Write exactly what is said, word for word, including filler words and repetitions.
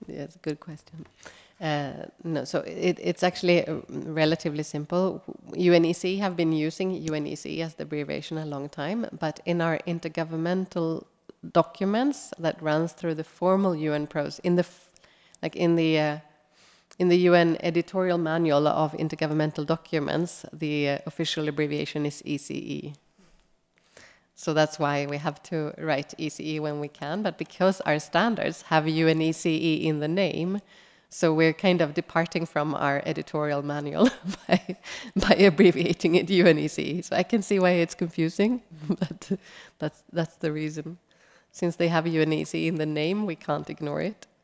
Yeah, it's a good question. Uh, no, so it, it's actually uh, relatively simple. U N E C have been using U N E C as the abbreviation a long time, but in our intergovernmental documents that runs through the formal U N process, in the f- like in the uh, in the U N editorial manual of intergovernmental documents, the uh, official abbreviation is E C E. So that's why we have to write E C E when we can. But because our standards have U N E C E in the name, so we're kind of departing from our editorial manual by, by abbreviating it U N E C E. So I can see why it's confusing, but that's, that's the reason. Since they have U N E C E in the name, we can't ignore it.